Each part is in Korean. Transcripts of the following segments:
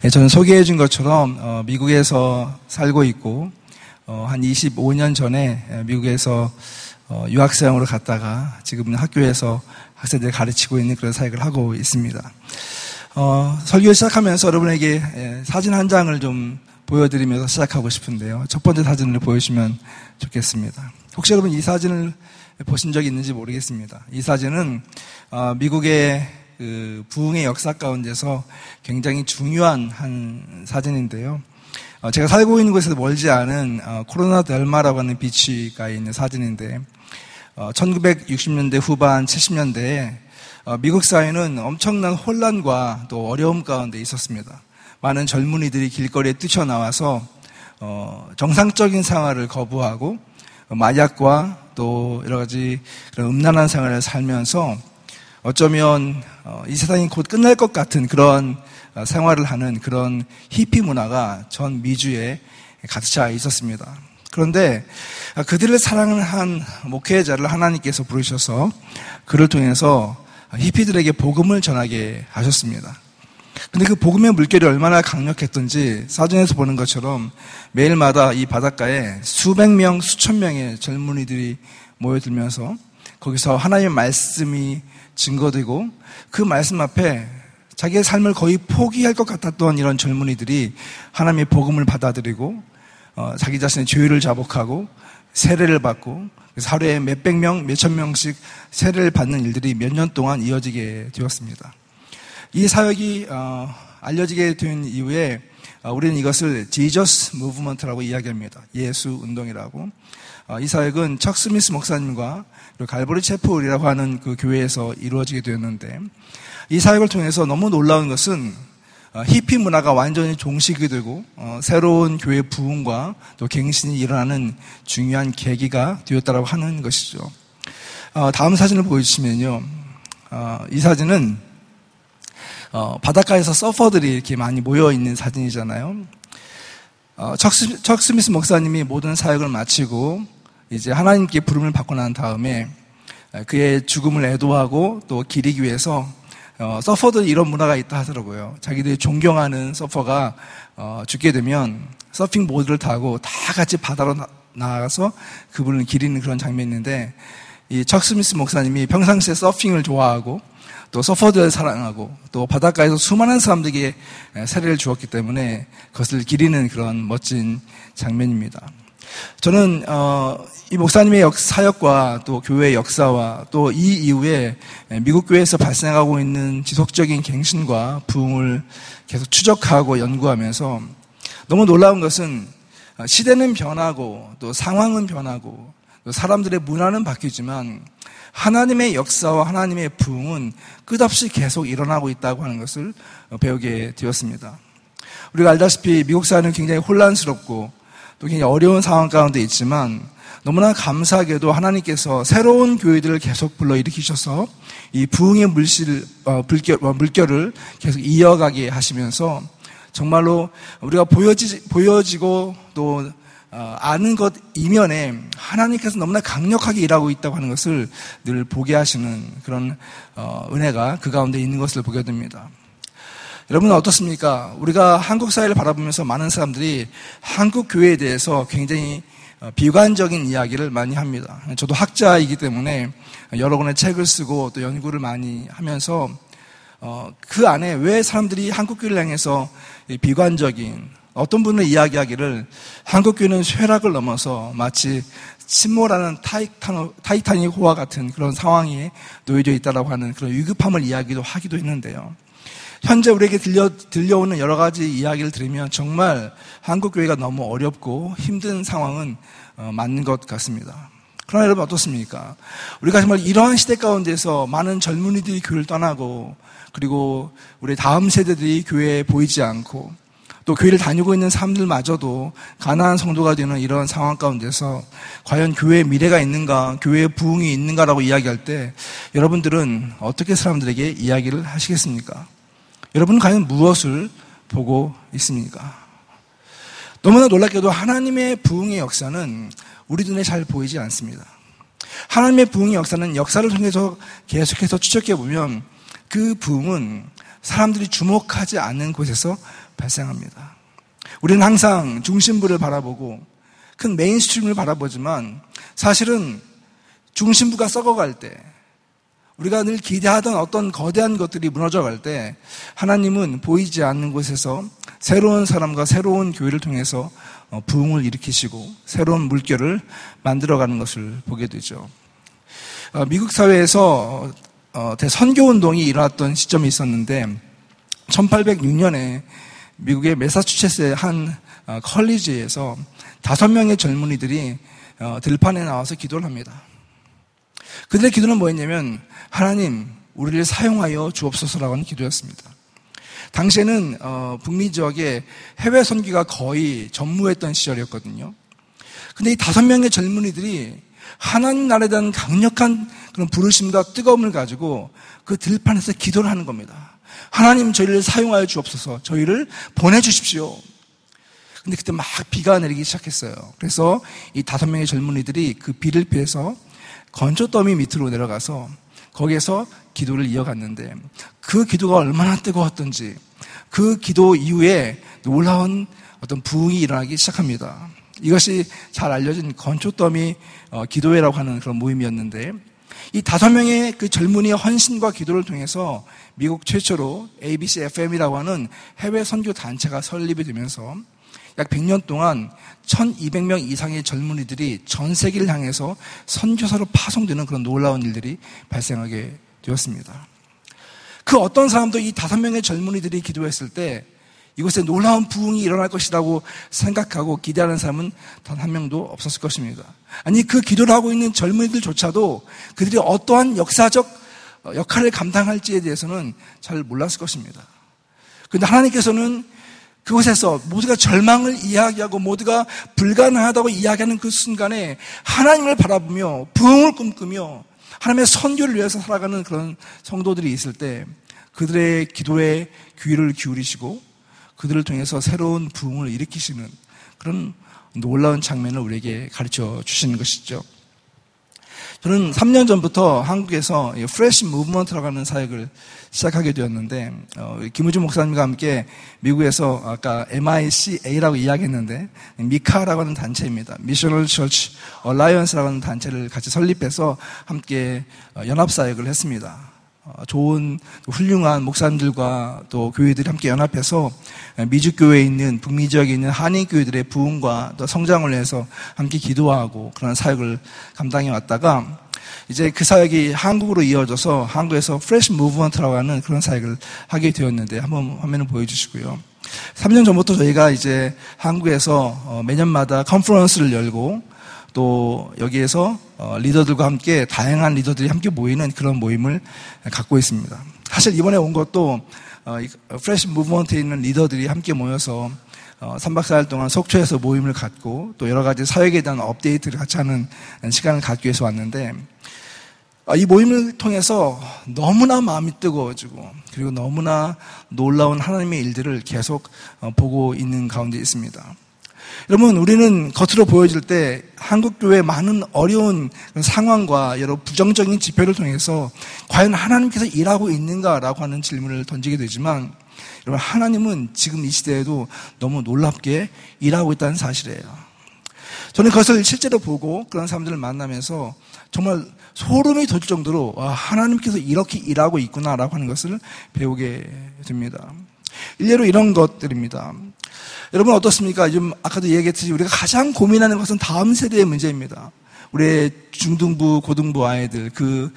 저는 소개해 준 것처럼 미국에서 살고 있고 한 25년 전에 미국에서 유학생으로 갔다가 지금은 학교에서 학생들을 가르치고 있는 그런 사역을 하고 있습니다. 설교 시작하면서 여러분에게 사진 한 장을 좀 보여드리면서 시작하고 싶은데요. 첫 번째 사진을 보여주시면 좋겠습니다. 혹시 여러분 이 사진을 보신 적이 있는지 모르겠습니다. 이 사진은 미국의 그 부흥의 역사 가운데서 굉장히 중요한 한 사진인데요. 제가 살고 있는 곳에서 멀지 않은 코로나 델마라고 하는 비치가 있는 사진인데 1960년대 후반 70년대에 미국 사회는 엄청난 혼란과 또 어려움 가운데 있었습니다. 많은 젊은이들이 길거리에 뛰쳐나와서 정상적인 생활을 거부하고 마약과 또 여러 가지 그런 음란한 생활을 살면서 어쩌면 이 세상이 곧 끝날 것 같은 그런 생활을 하는 그런 히피 문화가 전 미주에 가득 차 있었습니다. 그런데 그들을 사랑을 한 목회자를 하나님께서 부르셔서 그를 통해서 히피들에게 복음을 전하게 하셨습니다. 근데 그 복음의 물결이 얼마나 강력했던지 사진에서 보는 것처럼 매일마다 이 바닷가에 수백 명, 수천 명의 젊은이들이 모여들면서 거기서 하나님의 말씀이 증거되고 그 말씀 앞에 자기의 삶을 거의 포기할 것 같았던 이런 젊은이들이 하나님의 복음을 받아들이고 자기 자신의 죄를 자복하고 세례를 받고 하루에 몇백 명, 몇천 명씩 세례를 받는 일들이 몇 년 동안 이어지게 되었습니다. 이 사역이 알려지게 된 이후에 우리는 이것을 Jesus Movement라고 이야기합니다. 예수 운동이라고. 이 사역은 척 스미스 목사님과 갈보리 채플이라고 하는 그 교회에서 이루어지게 되었는데 이 사역을 통해서 너무 놀라운 것은 히피 문화가 완전히 종식이 되고 새로운 교회 부흥과 또 갱신이 일어나는 중요한 계기가 되었다고 하는 것이죠. 다음 사진을 보여주시면요. 이 사진은 바닷가에서 서퍼들이 이렇게 많이 모여있는 사진이잖아요. 척 스미스 목사님이 모든 사역을 마치고 이제 하나님께 부름을 받고 난 다음에 그의 죽음을 애도하고 또 기리기 위해서 서퍼들이 이런 문화가 있다 하더라고요. 자기들이 존경하는 서퍼가 죽게 되면 서핑 보드를 타고 다 같이 바다로 나가서 그분을 기리는 그런 장면이 있는데 이 척 스미스 목사님이 평상시에 서핑을 좋아하고 또 서퍼들을 사랑하고 또 바닷가에서 수많은 사람들에게 세례를 주었기 때문에 그것을 기리는 그런 멋진 장면입니다. 저는 이 목사님의 사역과 또 교회의 역사와 또 이 이후에 미국 교회에서 발생하고 있는 지속적인 갱신과 부흥을 계속 추적하고 연구하면서 너무 놀라운 것은 시대는 변하고 또 상황은 변하고 또 사람들의 문화는 바뀌지만 하나님의 역사와 하나님의 부흥은 끝없이 계속 일어나고 있다고 하는 것을 배우게 되었습니다. 우리가 알다시피 미국 사회는 굉장히 혼란스럽고 또 굉장히 어려운 상황 가운데 있지만 너무나 감사하게도 하나님께서 새로운 교회들을 계속 불러일으키셔서 이 부흥의 물결을 계속 이어가게 하시면서 정말로 우리가 보여지고 또 아는 것 이면에 하나님께서 너무나 강력하게 일하고 있다고 하는 것을 늘 보게 하시는 그런 은혜가 그 가운데 있는 것을 보게 됩니다. 여러분은 어떻습니까? 우리가 한국 사회를 바라보면서 많은 사람들이 한국 교회에 대해서 굉장히 비관적인 이야기를 많이 합니다. 저도 학자이기 때문에 여러 권의 책을 쓰고 또 연구를 많이 하면서 그 안에 왜 사람들이 한국 교회를 향해서 비관적인 어떤 분은 이야기하기를 한국 교회는 쇠락을 넘어서 마치 침몰하는 타이타닉 호와 같은 그런 상황에 놓여져 있다라고 하는 그런 위급함을 이야기도 하기도 했는데요. 현재 우리에게 들려오는 여러 가지 이야기를 들으면 정말 한국 교회가 너무 어렵고 힘든 상황은 맞는 것 같습니다. 그러나 여러분 어떻습니까? 우리가 정말 이러한 시대 가운데서 많은 젊은이들이 교회를 떠나고 그리고 우리 다음 세대들이 교회에 보이지 않고 또 교회를 다니고 있는 사람들마저도 가난한 성도가 되는 이런 상황 가운데서 과연 교회의 미래가 있는가, 교회의 부흥이 있는가라고 이야기할 때 여러분들은 어떻게 사람들에게 이야기를 하시겠습니까? 여러분은 과연 무엇을 보고 있습니까? 너무나 놀랍게도 하나님의 부흥의 역사는 우리 눈에 잘 보이지 않습니다. 하나님의 부흥의 역사는 역사를 통해서 계속해서 추적해보면 그 부흥은 사람들이 주목하지 않는 곳에서 발생합니다. 우리는 항상 중심부를 바라보고 큰 메인스트림을 바라보지만 사실은 중심부가 썩어갈 때, 우리가 늘 기대하던 어떤 거대한 것들이 무너져갈 때 하나님은 보이지 않는 곳에서 새로운 사람과 새로운 교회를 통해서 부흥을 일으키시고 새로운 물결을 만들어가는 것을 보게 되죠. 미국 사회에서 대선교운동이 일어났던 시점이 있었는데 1806년에 미국의 매사추세츠의 한 컬리지에서 5명의 젊은이들이 들판에 나와서 기도를 합니다. 그들의 기도는 뭐였냐면 하나님 우리를 사용하여 주옵소서라고 하는 기도였습니다. 당시에는 북미 지역에 해외 선교가 거의 전무했던 시절이었거든요. 근데 이 5명의 젊은이들이 하나님 나라에 대한 강력한 그런 부르심과 뜨거움을 가지고 그 들판에서 기도를 하는 겁니다. 하나님 저희를 사용하여 주옵소서, 저희를 보내주십시오. 근데 그때 막 비가 내리기 시작했어요. 그래서 이 5명의 젊은이들이 그 비를 피해서 건초더미 밑으로 내려가서 거기에서 기도를 이어갔는데 그 기도가 얼마나 뜨거웠던지 그 기도 이후에 놀라운 어떤 부흥이 일어나기 시작합니다. 이것이 잘 알려진 건초더미 기도회라고 하는 그런 모임이었는데 이 5명의 그 젊은이의 헌신과 기도를 통해서 미국 최초로 ABC FM이라고 하는 해외 선교 단체가 설립이 되면서 약 100년 동안 1200명 이상의 젊은이들이 전 세계를 향해서 선교사로 파송되는 그런 놀라운 일들이 발생하게 되었습니다. 그 어떤 사람도 이 5명의 젊은이들이 기도했을 때 이곳에 놀라운 부흥이 일어날 것이라고 생각하고 기대하는 사람은 단 한 명도 없었을 것입니다. 아니 그 기도를 하고 있는 젊은이들조차도 그들이 어떠한 역사적 역할을 감당할지에 대해서는 잘 몰랐을 것입니다. 그런데 하나님께서는 그곳에서 모두가 절망을 이야기하고 모두가 불가능하다고 이야기하는 그 순간에 하나님을 바라보며 부흥을 꿈꾸며 하나님의 선교를 위해서 살아가는 그런 성도들이 있을 때 그들의 기도에 귀를 기울이시고 그들을 통해서 새로운 부흥을 일으키시는 그런 놀라운 장면을 우리에게 가르쳐 주시는 것이죠. 저는 3년 전부터 한국에서 프레시 무브먼트라고 하는 사역을 시작하게 되었는데 김우주 목사님과 함께 미국에서 아까 MICA라고 이야기했는데 미카라고 하는 단체입니다. 미셔널 처치 얼라이언스라고 하는 단체를 같이 설립해서 함께 연합사역을 했습니다. 좋은 훌륭한 목사님들과 또 교회들이 함께 연합해서 미주교회에 있는 북미 지역에 있는 한인교회들의 부흥과 또 성장을 위해서 함께 기도하고 그런 사역을 감당해 왔다가 이제 그 사역이 한국으로 이어져서 한국에서 프레시 무브먼트라고 하는 그런 사역을 하게 되었는데 한번 화면을 보여주시고요. 3년 전부터 저희가 이제 한국에서 매년마다 컨퍼런스를 열고 또 여기에서 리더들과 함께 다양한 리더들이 함께 모이는 그런 모임을 갖고 있습니다. 사실 이번에 온 것도 프레시 무브먼트에 있는 리더들이 함께 모여서 3박 4일 동안 속초에서 모임을 갖고 또 여러 가지 사역에 대한 업데이트를 같이 하는 시간을 갖기 위해서 왔는데 이 모임을 통해서 너무나 마음이 뜨거워지고 그리고 너무나 놀라운 하나님의 일들을 계속 보고 있는 가운데 있습니다. 여러분, 우리는 겉으로 보여질 때 한국교회의 많은 어려운 상황과 여러 부정적인 지표를 통해서 과연 하나님께서 일하고 있는가라고 하는 질문을 던지게 되지만 여러분, 하나님은 지금 이 시대에도 너무 놀랍게 일하고 있다는 사실이에요. 저는 그것을 실제로 보고 그런 사람들을 만나면서 정말 소름이 돋을 정도로 하나님께서 이렇게 일하고 있구나라고 하는 것을 배우게 됩니다. 일례로 이런 것들입니다. 여러분 어떻습니까? 지금 아까도 얘기했듯이 우리가 가장 고민하는 것은 다음 세대의 문제입니다. 우리의 중등부, 고등부 아이들,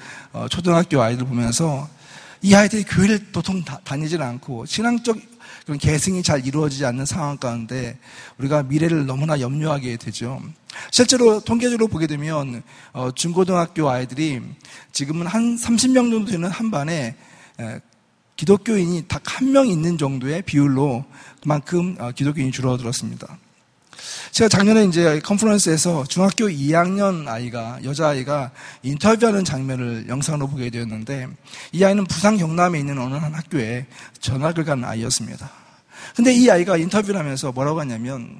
초등학교 아이들 보면서 이 아이들이 교회를 도통 다니질 않고 신앙적 그런 계승이 잘 이루어지지 않는 상황 가운데 우리가 미래를 너무나 염려하게 되죠. 실제로 통계적으로 보게 되면 중고등학교 아이들이 지금은 한 30명 정도 되는 한 반에 기독교인이 딱 한 명 있는 정도의 비율로 그만큼 기독교인이 줄어들었습니다. 제가 작년에 이제 컨퍼런스에서 중학교 2학년 여자아이가 인터뷰하는 장면을 영상으로 보게 되었는데 이 아이는 부산 경남에 있는 어느 한 학교에 전학을 간 아이였습니다. 근데 이 아이가 인터뷰를 하면서 뭐라고 하냐면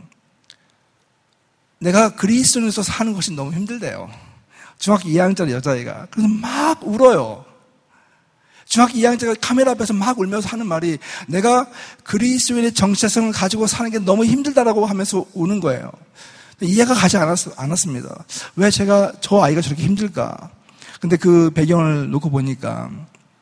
내가 그리스도인으로서 사는 것이 너무 힘들대요. 중학교 2학년짜리 여자아이가. 그래서 막 울어요. 중학교 2학년짜리가 카메라 앞에서 막 울면서 하는 말이 내가 그리스도인의 정체성을 가지고 사는 게 너무 힘들다라고 하면서 우는 거예요. 이해가 가지 않았습니다. 왜 저 아이가 저렇게 힘들까? 근데 그 배경을 놓고 보니까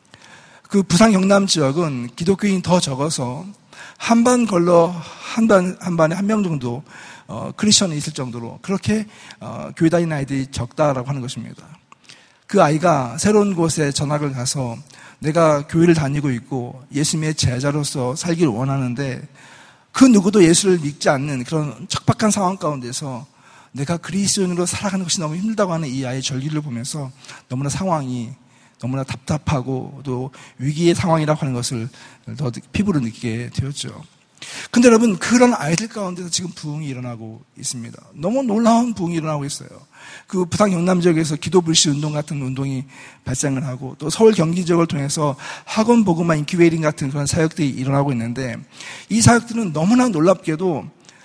그 부산 경남 지역은 기독교인이 더 적어서 한반 걸러 한 반에 한 명 정도 크리스천이 있을 정도로 그렇게 교회 다니는 아이들이 적다라고 하는 것입니다. 그 아이가 새로운 곳에 전학을 가서 내가 교회를 다니고 있고 예수님의 제자로서 살기를 원하는데 그 누구도 예수를 믿지 않는 그런 척박한 상황 가운데서 내가 그리스도인으로 살아가는 것이 너무 힘들다고 하는 이 아이의 절기를 보면서 너무나 상황이 너무나 답답하고 또 위기의 상황이라고 하는 것을 더 피부로 느끼게 되었죠. 근데 여러분, 그런 아이들 가운데서 지금 부흥이 일어나고 있습니다. 너무 놀라운 부흥이 일어나고 있어요. 그 부산 경남 지역에서 기도 불씨 운동 같은 운동이 발생을 하고 또 서울 경기 지역을 통해서 학원 복음화 인큐베이팅 같은 그런 사역들이 일어나고 있는데 이 사역들은 너무나 놀랍게도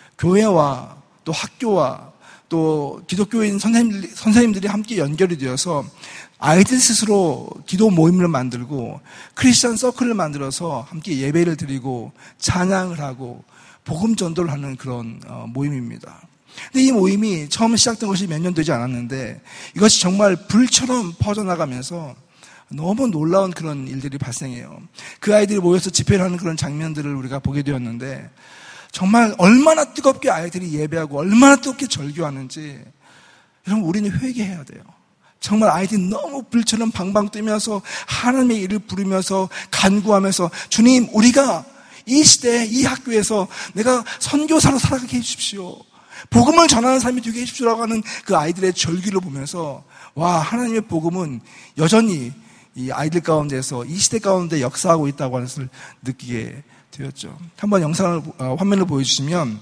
교회와 또 학교와 또 기독교인 선생님들이 함께 연결이 되어서 아이들 스스로 기도 모임을 만들고 크리스천 서클을 만들어서 함께 예배를 드리고 찬양을 하고 복음 전도를 하는 그런 모임입니다. 근데 이 모임이 처음 시작된 것이 몇 년 되지 않았는데 이것이 정말 불처럼 퍼져나가면서 너무 놀라운 그런 일들이 발생해요. 그 아이들이 모여서 집회를 하는 그런 장면들을 우리가 보게 되었는데 정말 얼마나 뜨겁게 아이들이 예배하고 얼마나 뜨겁게 절규하는지 여러분 우리는 회개해야 돼요. 정말 아이들이 너무 불처럼 방방 뛰면서 하나님의 이름을 부르면서 간구하면서 주님 우리가 이 시대에 이 학교에서 내가 선교사로 살아가게 해주십시오. 복음을 전하는 삶이 되게 해주십시오라고 하는 그 아이들의 절규를 보면서 와 하나님의 복음은 여전히 이 아이들 가운데서 이 시대 가운데 역사하고 있다고 하는 것을 느끼게 되었죠. 한번 영상을 화면을 보여주시면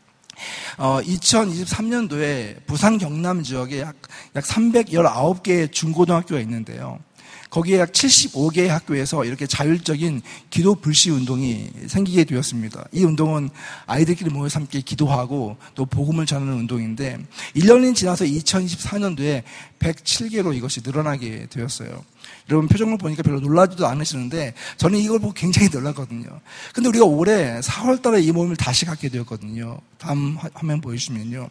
2023년도에 부산 경남 지역에 약 319개의 중고등학교가 있는데요. 거기에 약 75개의 학교에서 이렇게 자율적인 기도 불씨 운동이 생기게 되었습니다. 이 운동은 아이들끼리 모여서 함께 기도하고 또 복음을 전하는 운동인데 1년이 지나서 2024년도에 107개로 이것이 늘어나게 되었어요. 여러분 표정을 보니까 별로 놀라지도 않으시는데 저는 이걸 보고 굉장히 놀랐거든요. 근데 우리가 올해 4월 달에 이 모임을 다시 갖게 되었거든요. 다음 화면 보여주시면요.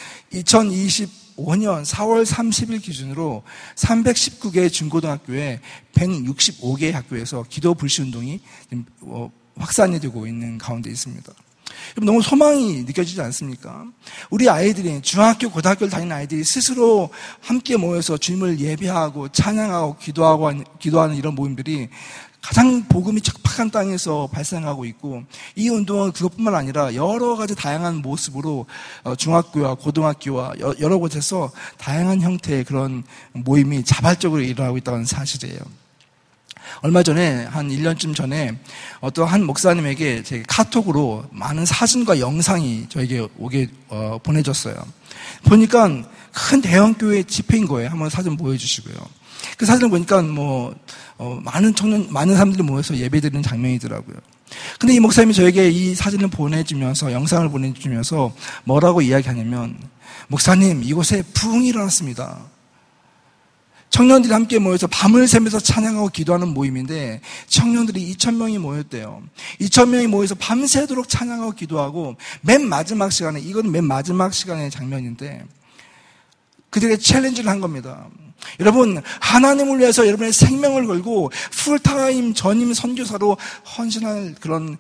2025년 4월 30일 기준으로 319개의 중고등학교에 165개의 학교에서 기도 불씨 운동이 확산이 되고 있는 가운데 있습니다. 너무 소망이 느껴지지 않습니까? 우리 아이들이 중학교, 고등학교를 다니는 아이들이 스스로 함께 모여서 주님을 예배하고 찬양하고 기도하는 이런 모임들이 가장 복음이 척박한 땅에서 발생하고 있고 이 운동은 그것뿐만 아니라 여러 가지 다양한 모습으로 중학교와 고등학교와 여러 곳에서 다양한 형태의 그런 모임이 자발적으로 일어나고 있다는 사실이에요. 얼마 전에 한 1년쯤 전에 어떤 한 목사님에게 제 카톡으로 많은 사진과 영상이 저에게 보내줬어요. 보니까 큰 대형 교회 집회인 거예요. 한번 사진 보여주시고요. 그 사진을 보니까 많은 사람들이 모여서 예배드리는 장면이더라고요. 근데 이 목사님이 저에게 이 사진을 보내주면서 영상을 보내주면서 뭐라고 이야기하냐면 목사님 이곳에 부흥이 일어났습니다. 청년들이 함께 모여서 밤을 새면서 찬양하고 기도하는 모임인데 청년들이 2,000명이 모였대요. 2,000명이 모여서 밤새도록 찬양하고 기도하고 맨 마지막 시간에 이건 맨 마지막 시간의 장면인데 그들에게 챌린지를 한 겁니다. 여러분 하나님을 위해서 여러분의 생명을 걸고 풀타임 전임 선교사로 헌신할 그런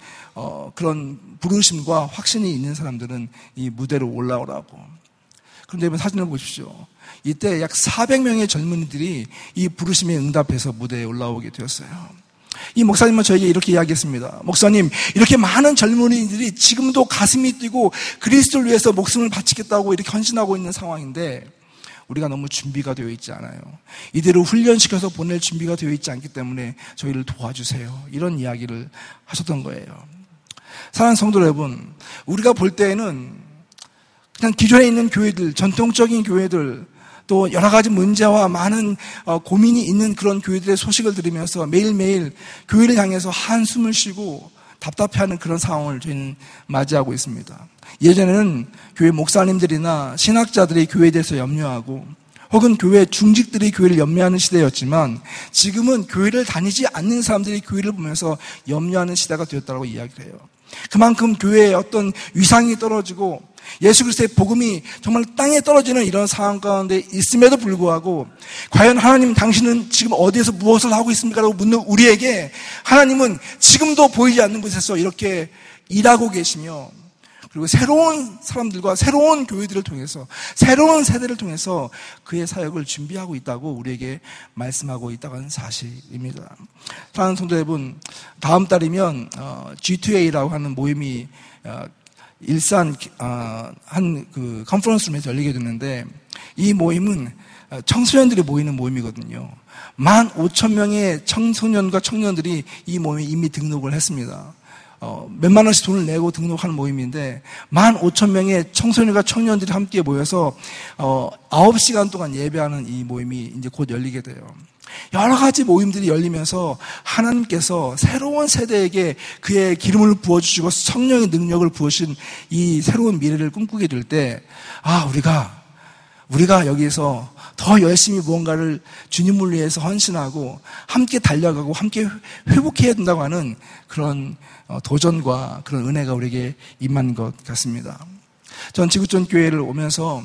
부르심과 확신이 있는 사람들은 이 무대로 올라오라고. 그런데 여러분 사진을 보십시오. 이때 약 400명의 젊은이들이 이 부르심에 응답해서 무대에 올라오게 되었어요. 이 목사님은 저에게 이렇게 이야기했습니다. 목사님, 이렇게 많은 젊은이들이 지금도 가슴이 뛰고 그리스도를 위해서 목숨을 바치겠다고 이렇게 헌신하고 있는 상황인데 우리가 너무 준비가 되어 있지 않아요. 이대로 훈련시켜서 보낼 준비가 되어 있지 않기 때문에 저희를 도와주세요. 이런 이야기를 하셨던 거예요. 사랑하는 성도 여러분, 우리가 볼 때에는 그냥 기존에 있는 교회들, 전통적인 교회들, 또 여러 가지 문제와 많은 고민이 있는 그런 교회들의 소식을 들으면서 매일매일 교회를 향해서 한숨을 쉬고 답답해하는 그런 상황을 저희는 맞이하고 있습니다. 예전에는 교회 목사님들이나 신학자들이 교회에 대해서 염려하고 혹은 교회 중직들이 교회를 염려하는 시대였지만 지금은 교회를 다니지 않는 사람들이 교회를 보면서 염려하는 시대가 되었다고 이야기를 해요. 그만큼 교회의 어떤 위상이 떨어지고 예수 그리스도의 복음이 정말 땅에 떨어지는 이런 상황 가운데 있음에도 불구하고 과연 하나님 당신은 지금 어디에서 무엇을 하고 있습니까? 라고 묻는 우리에게 하나님은 지금도 보이지 않는 곳에서 이렇게 일하고 계시며 그리고 새로운 사람들과 새로운 교회들을 통해서 새로운 세대를 통해서 그의 사역을 준비하고 있다고 우리에게 말씀하고 있다고 하는 사실입니다. 사랑하는 성도 여러분, 다음 달이면 G2A라고 하는 모임이 일산 한 그 컨퍼런스룸에서 열리게 됐는데 이 모임은 청소년들이 모이는 모임이거든요. 15,000명의 청소년과 청년들이 이 모임에 이미 등록을 했습니다. 몇만 원씩 돈을 내고 등록하는 모임인데 15,000명의 청소년과 청년들이 함께 모여서 9시간 동안 예배하는 이 모임이 이제 곧 열리게 돼요. 여러 가지 모임들이 열리면서 하나님께서 새로운 세대에게 그의 기름을 부어주시고 성령의 능력을 부으신 이 새로운 미래를 꿈꾸게 될 때 우리가 여기에서 더 열심히 무언가를 주님을 위해서 헌신하고 함께 달려가고 함께 회복해야 된다고 하는 그런 도전과 그런 은혜가 우리에게 임한 것 같습니다. 전 지구촌 교회를 오면서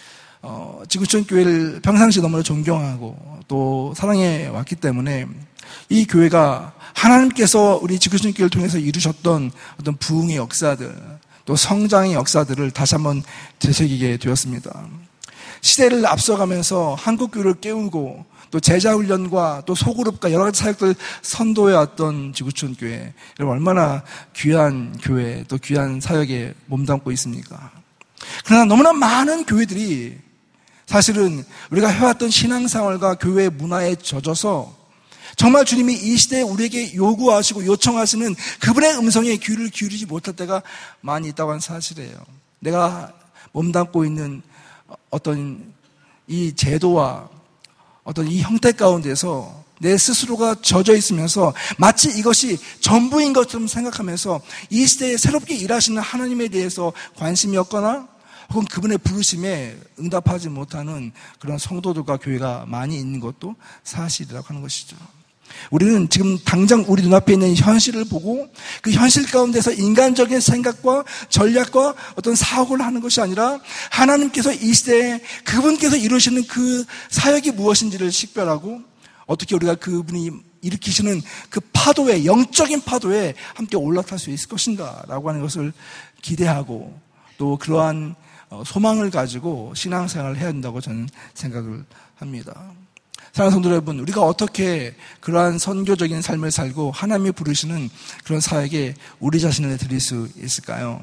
지구촌 교회를 평상시 너무나 존경하고 또 사랑해 왔기 때문에 이 교회가 하나님께서 우리 지구촌 교회를 통해서 이루셨던 어떤 부흥의 역사들 또 성장의 역사들을 다시 한번 되새기게 되었습니다. 시대를 앞서가면서 한국 교회를 깨우고 또 제자훈련과 또 소그룹과 여러 가지 사역들 선도해왔던 지구촌 교회, 여러분 얼마나 귀한 교회 또 귀한 사역에 몸담고 있습니까? 그러나 너무나 많은 교회들이 사실은 우리가 해왔던 신앙생활과 교회 문화에 젖어서 정말 주님이 이 시대에 우리에게 요구하시고 요청하시는 그분의 음성에 귀를 기울이지 못할 때가 많이 있다고 하는 사실이에요. 내가 몸담고 있는 어떤 이 제도와 어떤 이 형태 가운데서 내 스스로가 젖어 있으면서 마치 이것이 전부인 것처럼 생각하면서 이 시대에 새롭게 일하시는 하나님에 대해서 관심이 없거나 혹은 그분의 부르심에 응답하지 못하는 그런 성도들과 교회가 많이 있는 것도 사실이라고 하는 것이죠. 우리는 지금 당장 우리 눈앞에 있는 현실을 보고 그 현실 가운데서 인간적인 생각과 전략과 어떤 사고를 하는 것이 아니라 하나님께서 이 시대에 그분께서 이루시는 그 사역이 무엇인지를 식별하고 어떻게 우리가 그분이 일으키시는 그 파도에 영적인 파도에 함께 올라탈 수 있을 것인가 라고 하는 것을 기대하고 또 그러한 소망을 가지고 신앙생활을 해야 된다고 저는 생각을 합니다. 사랑하는 성도 여러분, 우리가 어떻게 그러한 선교적인 삶을 살고 하나님이 부르시는 그런 사역에 우리 자신을 드릴 수 있을까요?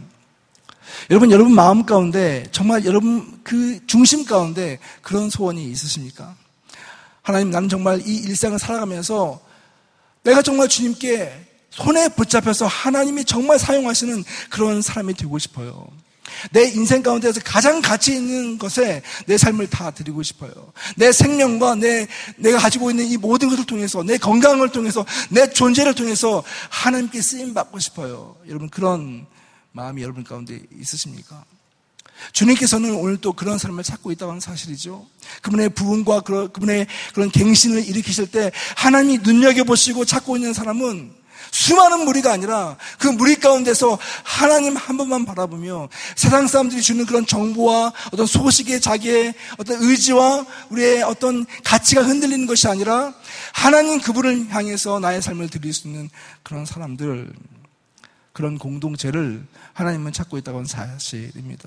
여러분 마음 가운데 정말 여러분 그 중심 가운데 그런 소원이 있으십니까? 하나님, 나는 정말 이 일상을 살아가면서 내가 정말 주님께 손에 붙잡혀서 하나님이 정말 사용하시는 그런 사람이 되고 싶어요. 내 인생 가운데서 가장 가치 있는 것에 내 삶을 다 드리고 싶어요. 내 생명과 내가 가지고 있는 이 모든 것을 통해서 내 건강을 통해서 내 존재를 통해서 하나님께 쓰임 받고 싶어요. 여러분 그런 마음이 여러분 가운데 있으십니까? 주님께서는 오늘 또 그런 사람을 찾고 있다고 하는 사실이죠. 그분의 부흥과 그분의 그런 갱신을 일으키실 때 하나님이 눈여겨보시고 찾고 있는 사람은 수많은 무리가 아니라 그 무리 가운데서 하나님 한 번만 바라보며 세상 사람들이 주는 그런 정보와 어떤 소식에 자기의 어떤 의지와 우리의 어떤 가치가 흔들리는 것이 아니라 하나님 그분을 향해서 나의 삶을 드릴 수 있는 그런 사람들, 그런 공동체를 하나님은 찾고 있다고 하는 사실입니다.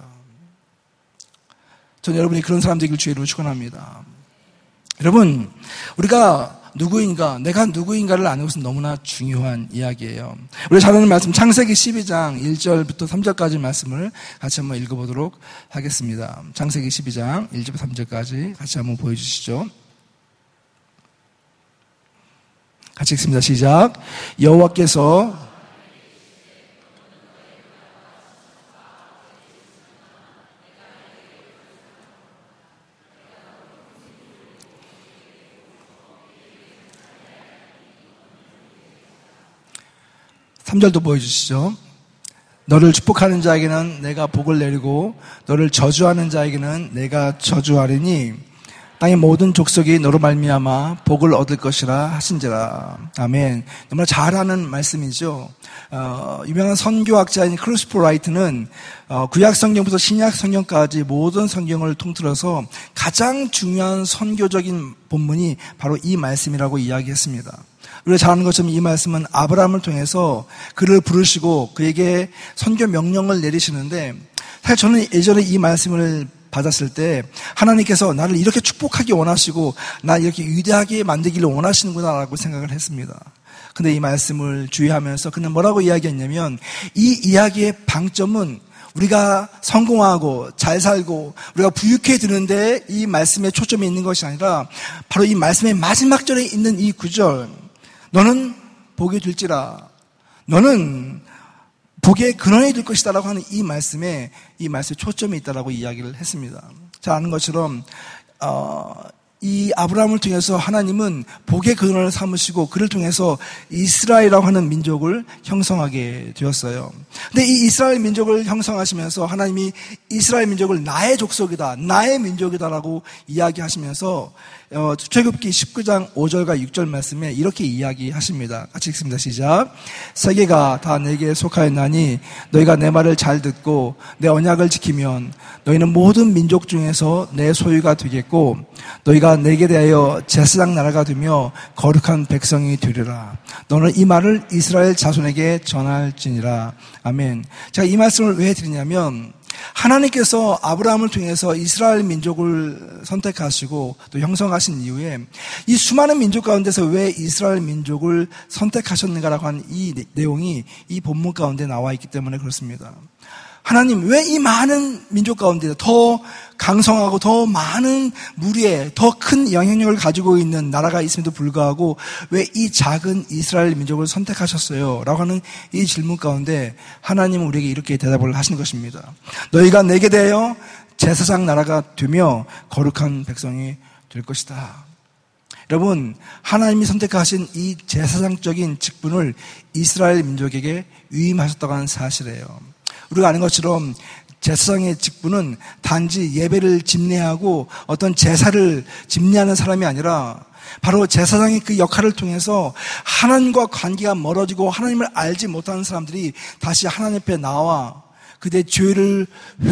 저는 여러분이 그런 사람 되길 주의로 축원합니다. 여러분, 우리가 누구인가, 내가 누구인가를 아는 것은 너무나 중요한 이야기예요. 우리 잘 아는 말씀 창세기 12장 1절부터 3절까지 말씀을 같이 한번 읽어보도록 하겠습니다. 창세기 12장 1절부터 3절까지 같이 한번 보여주시죠. 같이 읽습니다. 시작. 여호와께서 3절도 보여주시죠. 너를 축복하는 자에게는 내가 복을 내리고 너를 저주하는 자에게는 내가 저주하리니 땅의 모든 족속이 너로 말미암아 복을 얻을 것이라 하신지라. 아멘. 정말 잘 아는 말씀이죠. 유명한 선교학자인 크리스토퍼 라이트는 구약 성경부터 신약 성경까지 모든 성경을 통틀어서 가장 중요한 선교적인 본문이 바로 이 말씀이라고 이야기했습니다. 우리가 잘 아는 것처럼 이 말씀은 아브라함을 통해서 그를 부르시고 그에게 선교 명령을 내리시는데, 사실 저는 예전에 이 말씀을 받았을 때 하나님께서 나를 이렇게 축복하기 원하시고 나 이렇게 위대하게 만들기를 원하시는구나라고 생각을 했습니다. 근데 이 말씀을 주의하면서 그는 뭐라고 이야기했냐면, 이 이야기의 방점은 우리가 성공하고 잘 살고 우리가 부유해지는데 이 말씀에 초점이 있는 것이 아니라 바로 이 말씀의 마지막 절에 있는 이 구절, 너는 복이 될지라, 너는 복의 근원이 될 것이다라고 하는 이 말씀에 초점이 있다라고 이야기를 했습니다. 잘 아는 것처럼 이 아브라함을 통해서 하나님은 복의 근원을 삼으시고 그를 통해서 이스라엘이라고 하는 민족을 형성하게 되었어요. 근데 이 이스라엘 민족을 형성하시면서 하나님이 이스라엘 민족을 나의 족속이다, 나의 민족이다라고 이야기하시면서 출애굽기 19장 5절과 6절 말씀에 이렇게 이야기하십니다. 같이 읽습니다. 시작. 세계가 다 내게 속하였나니 너희가 내 말을 잘 듣고 내 언약을 지키면 너희는 모든 민족 중에서 내 소유가 되겠고 너희가 내게 대하여 제사장 나라가 되며 거룩한 백성이 되리라. 너는 이 말을 이스라엘 자손에게 전할지니라. 아멘. 제가 이 말씀을 왜 드리냐면, 하나님께서 아브라함을 통해서 이스라엘 민족을 선택하시고 또 형성하신 이후에 이 수많은 민족 가운데서 왜 이스라엘 민족을 선택하셨는가라고 하는 이 내용이 이 본문 가운데 나와 있기 때문에 그렇습니다. 하나님, 왜 이 많은 민족 가운데 더 강성하고 더 많은 무리에 더 큰 영향력을 가지고 있는 나라가 있음에도 불구하고 왜 이 작은 이스라엘 민족을 선택하셨어요? 라고 하는 이 질문 가운데 하나님은 우리에게 이렇게 대답을 하시는 것입니다. 너희가 내게 대하여 제사장 나라가 되며 거룩한 백성이 될 것이다. 여러분, 하나님이 선택하신 이 제사장적인 직분을 이스라엘 민족에게 위임하셨다고 하는 사실이에요. 우리가 아는 것처럼 제사장의 직분은 단지 예배를 집례하고 어떤 제사를 집례하는 사람이 아니라 바로 제사장의 그 역할을 통해서 하나님과 관계가 멀어지고 하나님을 알지 못하는 사람들이 다시 하나님 앞에 나와 그들의 죄를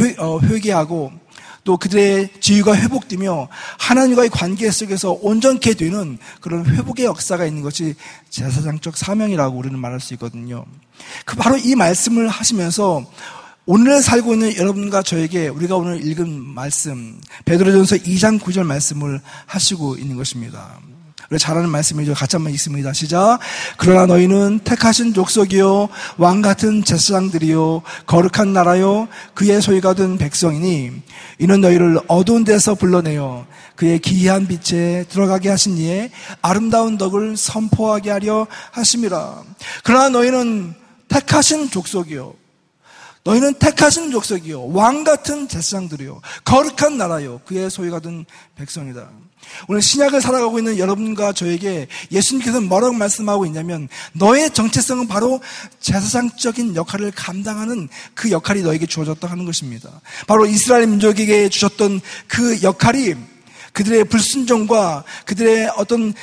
회개하고 또 그들의 지위가 회복되며 하나님과의 관계 속에서 온전케 되는 그런 회복의 역사가 있는 것이 제사장적 사명이라고 우리는 말할 수 있거든요. 바로 이 말씀을 하시면서 오늘 살고 있는 여러분과 저에게 우리가 오늘 읽은 말씀, 베드로전서 2장 9절 말씀을 하시고 있는 것입니다. 우리가 잘 아는 말씀이죠. 같이 한번 읽습니다. 시작. 그러나 너희는 택하신 족속이요 왕같은 제사장들이요 거룩한 나라요 그의 소유가 된 백성이니 이는 너희를 어두운 데서 불러내어 그의 기이한 빛에 들어가게 하신 이의 아름다운 덕을 선포하게 하려 하심이라. 그러나 너희는 택하신 족속이요, 너희는 택하신 족속이요 왕같은 제사장들이요 거룩한 나라요 그의 소유가 된 백성이다. 오늘 신약을 살아가고 있는 여러분과 저에게 예수님께서는 뭐라고 말씀하고 있냐면, 너의 정체성은 바로 제사장적인 역할을 감당하는 그 역할이 너에게 주어졌다 하는 것입니다. 바로 이스라엘 민족에게 주셨던 그 역할이 그들의 불순종과 그들의 어떤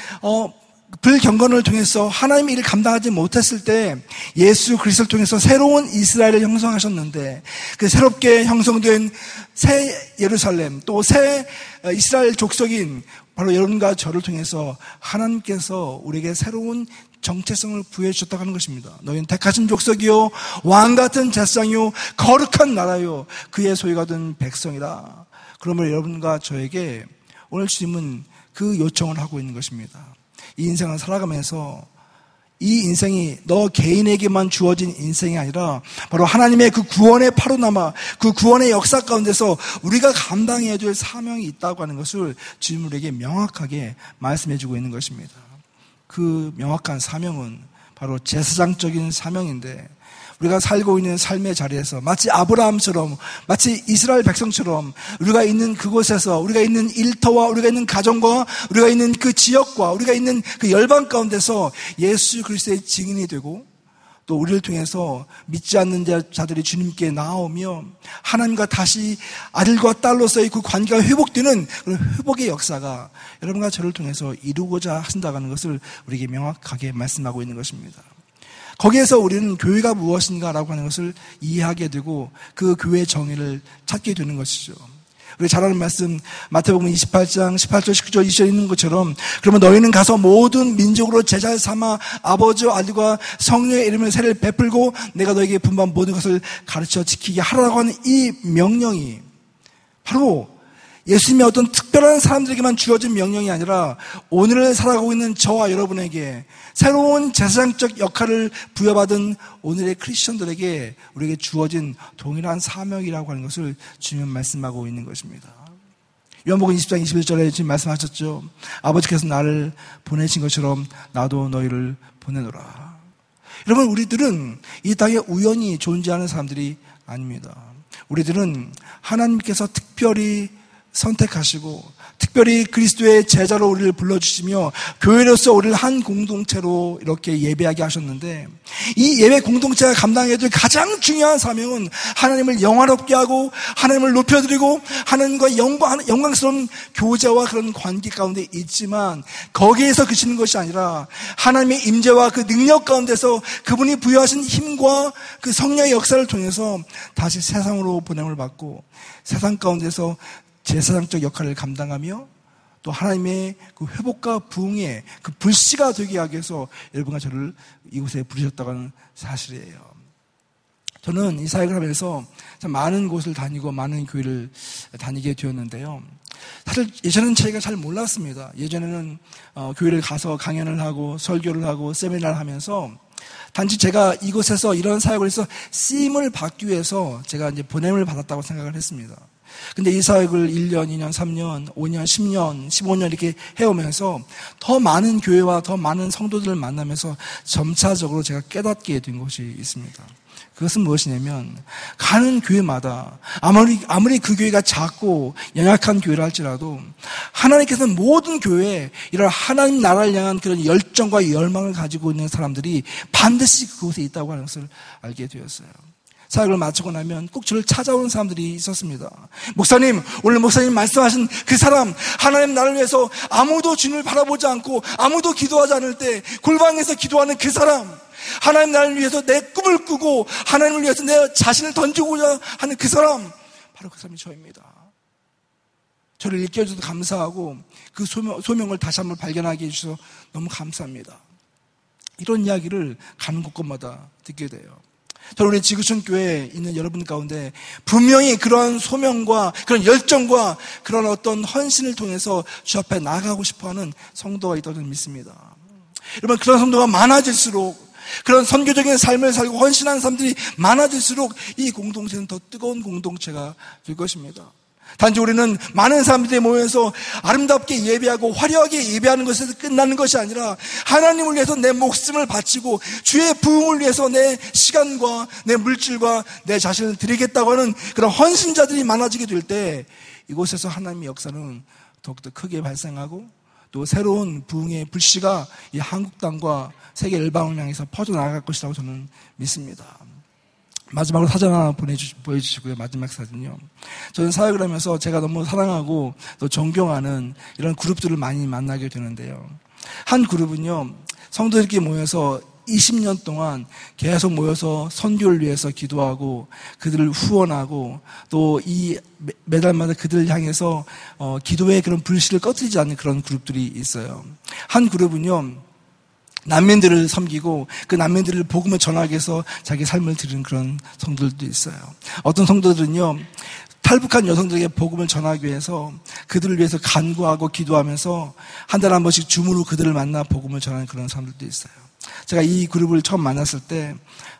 불경건을 통해서 하나님의 일을 감당하지 못했을 때 예수 그리스도를 통해서 새로운 이스라엘을 형성하셨는데, 그 새롭게 형성된 새 예루살렘 또 새 이스라엘 족속인 바로 여러분과 저를 통해서 하나님께서 우리에게 새로운 정체성을 부여해 주셨다고 하는 것입니다. 너희는 택하신 족속이요 왕같은 제사장이요 거룩한 나라요 그의 소유가 된 백성이라. 그러면 여러분과 저에게 오늘 주님은 그 요청을 하고 있는 것입니다. 이 인생을 살아가면서 이 인생이 너 개인에게만 주어진 인생이 아니라 바로 하나님의 그 구원의 파로나마, 그 구원의 역사 가운데서 우리가 감당해야 될 사명이 있다고 하는 것을 주님 우리에게 명확하게 말씀해 주고 있는 것입니다. 그 명확한 사명은 바로 제사장적인 사명인데, 우리가 살고 있는 삶의 자리에서 마치 아브라함처럼, 마치 이스라엘 백성처럼 우리가 있는 그곳에서, 우리가 있는 일터와 우리가 있는 가정과 우리가 있는 그 지역과 우리가 있는 그 열방 가운데서 예수 그리스도의 증인이 되고, 또 우리를 통해서 믿지 않는 자들이 주님께 나오며 하나님과 다시 아들과 딸로서의 그 관계가 회복되는 그런 회복의 역사가 여러분과 저를 통해서 이루고자 하신다는 것을 우리에게 명확하게 말씀하고 있는 것입니다. 거기에서 우리는 교회가 무엇인가라고 하는 것을 이해하게 되고 그 교회의 정의를 찾게 되는 것이죠. 우리 잘 아는 말씀 마태복음 28장 18절 19절 20절 있는 것처럼 그러면 너희는 가서 모든 민족으로 제자를 삼아 아버지와 아들과 성령의 이름으로 세례를 베풀고 내가 너에게 분부한 모든 것을 가르쳐 지키게 하라고 하는 이 명령이 바로 예수님의 어떤 특별한 사람들에게만 주어진 명령이 아니라 오늘을 살아가고 있는 저와 여러분에게 새로운 제사장적 역할을 부여받은 오늘의 크리스천들에게 우리에게 주어진 동일한 사명이라고 하는 것을 주님은 말씀하고 있는 것입니다. 요한복음 20장 21절에 지금 말씀하셨죠. 아버지께서 나를 보내신 것처럼 나도 너희를 보내노라. 여러분, 우리들은 이 땅에 우연히 존재하는 사람들이 아닙니다. 우리들은 하나님께서 특별히 선택하시고 특별히 그리스도의 제자로 우리를 불러주시며 교회로서 우리를 한 공동체로 이렇게 예배하게 하셨는데 이 예배 공동체가 감당해야 될 가장 중요한 사명은 하나님을 영화롭게 하고 하나님을 높여드리고 하나님과 영광스러운 교제와 그런 관계 가운데 있지만 거기에서 그치는 것이 아니라 하나님의 임재와 그 능력 가운데서 그분이 부여하신 힘과 그 성령의 역사를 통해서 다시 세상으로 보냄을 받고 세상 가운데서 제사장적 역할을 감당하며 또 하나님의 그 회복과 부흥의 그 불씨가 되게 하기 위해서 여러분과 저를 이곳에 부르셨다고 하는 사실이에요. 저는 이 사역을 하면서 참 많은 곳을 다니고 많은 교회를 다니게 되었는데요. 사실 예전에는 저희가 잘 몰랐습니다. 예전에는 교회를 가서 강연을 하고 설교를 하고 세미나를 하면서 단지 제가 이곳에서 이런 사역을 해서 쓰임을 받기 위해서 제가 이제 보냄을 받았다고 생각을 했습니다. 근데 이 사역을 1년, 2년, 3년, 5년, 10년, 15년 이렇게 해오면서 더 많은 교회와 더 많은 성도들을 만나면서 점차적으로 제가 깨닫게 된 것이 있습니다. 그것은 무엇이냐면 가는 교회마다 아무리 그 교회가 작고 연약한 교회라 할지라도 하나님께서는 모든 교회에 이런 하나님 나라를 향한 그런 열정과 열망을 가지고 있는 사람들이 반드시 그곳에 있다고 하는 것을 알게 되었어요. 사역을 마치고 나면 꼭 저를 찾아오는 사람들이 있었습니다. 목사님, 오늘 목사님 말씀하신 그 사람, 하나님 나를 위해서 아무도 주님을 바라보지 않고 아무도 기도하지 않을 때 골방에서 기도하는 그 사람, 하나님 나를 위해서 내 꿈을 꾸고 하나님을 위해서 내 자신을 던지고자 하는 그 사람, 바로 그 사람이 저입니다. 저를 일깨워줘서 감사하고 그 소명을 다시 한번 발견하게 해주셔서 너무 감사합니다. 이런 이야기를 가는 곳곳마다 듣게 돼요. 저는 우리 지구촌 교회에 있는 여러분 가운데 분명히 그러한 소명과 그런 열정과 그런 어떤 헌신을 통해서 주 앞에 나가고 싶어하는 성도가 있다고 저는 믿습니다. 여러분, 그런 성도가 많아질수록 그런 선교적인 삶을 살고 헌신하는 사람들이 많아질수록 이 공동체는 더 뜨거운 공동체가 될 것입니다. 단지 우리는 많은 사람들이 모여서 아름답게 예배하고 화려하게 예배하는 것에서 끝나는 것이 아니라 하나님을 위해서 내 목숨을 바치고 주의 부흥을 위해서 내 시간과 내 물질과 내 자신을 드리겠다고 하는 그런 헌신자들이 많아지게 될 때 이곳에서 하나님의 역사는 더욱더 크게 발생하고 또 새로운 부흥의 불씨가 이 한국 땅과 세계 열방을 향해서 퍼져나갈 것이라고 저는 믿습니다. 마지막으로 사진 하나 보여주시고요. 마지막 사진요. 저는 사역을 하면서 제가 너무 사랑하고 또 존경하는 이런 그룹들을 많이 만나게 되는데요. 한 그룹은요, 성도들끼리 모여서 20년 동안 계속 모여서 선교를 위해서 기도하고 그들을 후원하고 또 이 매달마다 그들을 향해서 기도의 그런 불씨를 꺼뜨리지 않는 그런 그룹들이 있어요. 한 그룹은요, 난민들을 섬기고 그 난민들을 복음을 전하기 위해서 자기 삶을 드리는 그런 성도들도 있어요. 어떤 성도들은요, 탈북한 여성들에게 복음을 전하기 위해서 그들을 위해서 간구하고 기도하면서 한 달에 한 번씩 줌으로 그들을 만나 복음을 전하는 그런 사람들도 있어요. 제가 이 그룹을 처음 만났을 때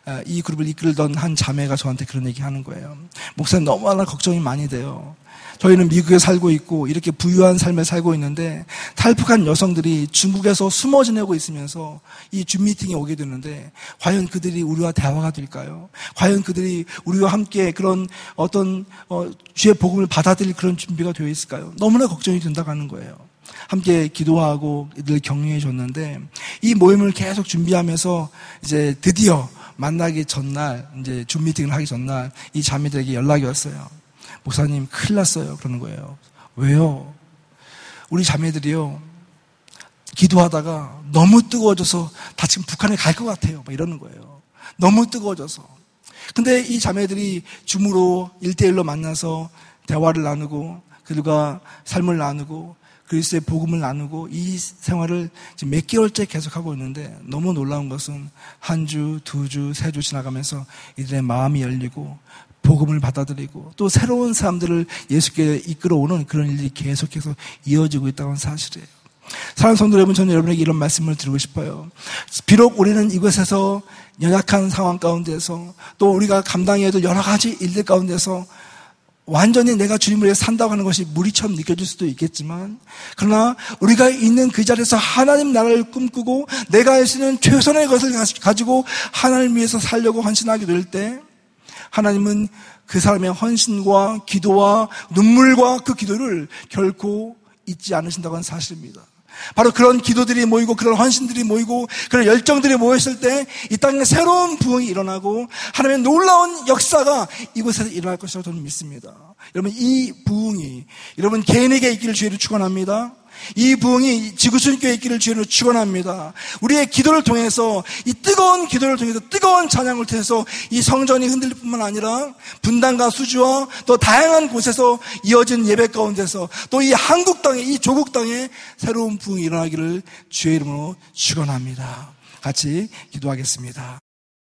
이 그룹을 이끌던 한 자매가 저한테 그런 얘기 하는 거예요. 목사님, 너무나 걱정이 많이 돼요. 저희는 미국에 살고 있고 이렇게 부유한 삶을 살고 있는데 탈북한 여성들이 중국에서 숨어 지내고 있으면서 이 줌 미팅에 오게 되는데 과연 그들이 우리와 대화가 될까요? 과연 그들이 우리와 함께 그런 어떤 주의 복음을 받아들일 그런 준비가 되어 있을까요? 너무나 걱정이 된다고 하는 거예요. 함께 기도하고 이들 격려해 줬는데 이 모임을 계속 준비하면서 이제 드디어 만나기 전날, 이제 줌 미팅을 하기 전날 이 자매들에게 연락이 왔어요. 목사님, 큰일 났어요. 그러는 거예요. 왜요? 우리 자매들이요, 기도하다가 너무 뜨거워져서 다 지금 북한에 갈 것 같아요. 막 이러는 거예요. 너무 뜨거워져서. 근데 이 자매들이 줌으로 1대1로 만나서 대화를 나누고 그들과 삶을 나누고 그리스도의 복음을 나누고 이 생활을 지금 몇 개월째 계속하고 있는데 너무 놀라운 것은 한 주, 두 주, 세 주 지나가면서 이들의 마음이 열리고 복음을 받아들이고 또 새로운 사람들을 예수께 이끌어오는 그런 일이 계속해서 이어지고 있다는 사실이에요. 사랑하는 성도 여러분, 저는 여러분에게 이런 말씀을 드리고 싶어요. 비록 우리는 이곳에서 연약한 상황 가운데서 또 우리가 감당해야 될 여러 가지 일들 가운데서 완전히 내가 주님을 위해 산다고 하는 것이 무리처럼 느껴질 수도 있겠지만, 그러나 우리가 있는 그 자리에서 하나님 나라를 꿈꾸고 내가 할 수 있는 최선의 것을 가지고 하나님을 위해서 살려고 헌신하게 될 때 하나님은 그 사람의 헌신과 기도와 눈물과 그 기도를 결코 잊지 않으신다고 하는 사실입니다. 바로 그런 기도들이 모이고 그런 헌신들이 모이고 그런 열정들이 모였을 때 이 땅에 새로운 부흥이 일어나고 하나님의 놀라운 역사가 이곳에서 일어날 것이라고 저는 믿습니다. 여러분, 이 부흥이 여러분 개인에게 있기를 주의로 축원합니다. 이 부흥이 지구촌교회에 있기를 주의로 축원합니다. 우리의 기도를 통해서, 이 뜨거운 기도를 통해서, 뜨거운 찬양을 통해서 이 성전이 흔들릴 뿐만 아니라 분당과 수주와 또 다양한 곳에서 이어진 예배 가운데서 또 이 한국 땅에, 이 조국 땅에 새로운 부흥이 일어나기를 주의 이름으로 축원합니다. 같이 기도하겠습니다.